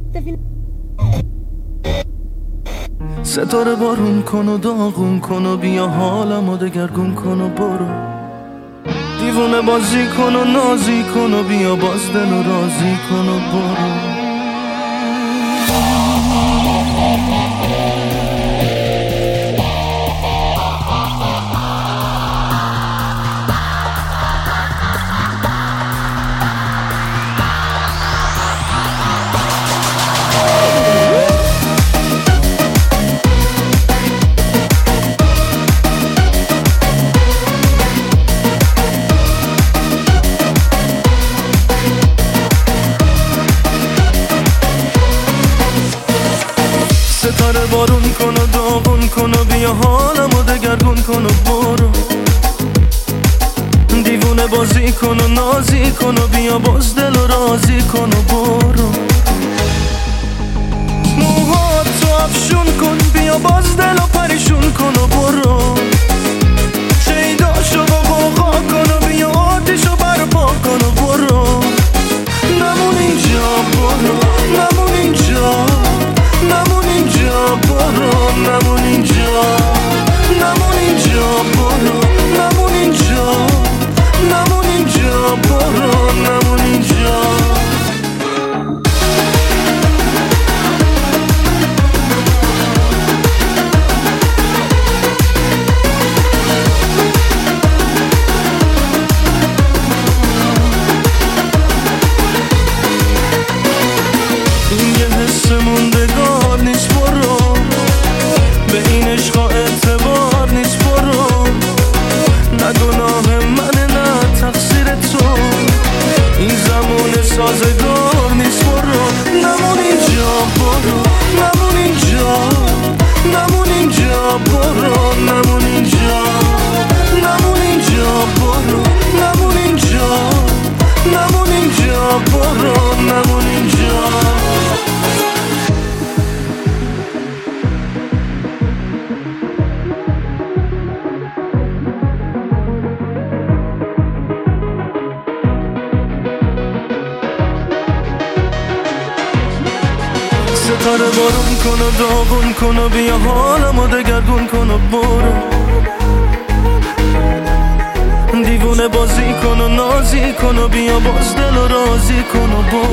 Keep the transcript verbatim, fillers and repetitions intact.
ستاره بارون کن و داغون کن و بیا حالمو دگرگون کن و برو. دیوونه بازی کن و نازی کن و بیا باز دل و رازی کن و برو. ستاره بارون کن و داغون کن و بیا حالمو دگرگون کن و برو. دیوونه بازی کن و نازی کن و بیا باز دل و رازی کن و برو. موهاتو افشون کن بیا باز دل و پریشون کن و برو. شیداشو با غوغا کن و بیا آتیشو برپا کن و برو. نمون اینجا برو، نمون اینجا، نمون اینجا برو، نمون اینجا، نمون اینجا برو، نمون اینجا، نمون اینجا برو، نمون اینجا. این یه حس موندگار نیست برو، به این عشقا اعتبار نیست برو. نه گناه منه نه تقصیر تو، این زمان سازگار نیست برو. نمون اینجا برو، نمون اینجا، نمون اینجا برو، نمون اینجا، نمون اینجا برو، نمون اینجا، نمون اینجا برو، نمون اینجا. ستاره بارون کن و داغون کن و بیا حالمو دگرگون کن و برو. دیوونه بازی کن و نازی کن و بیا باز دل و رازی کن و برو.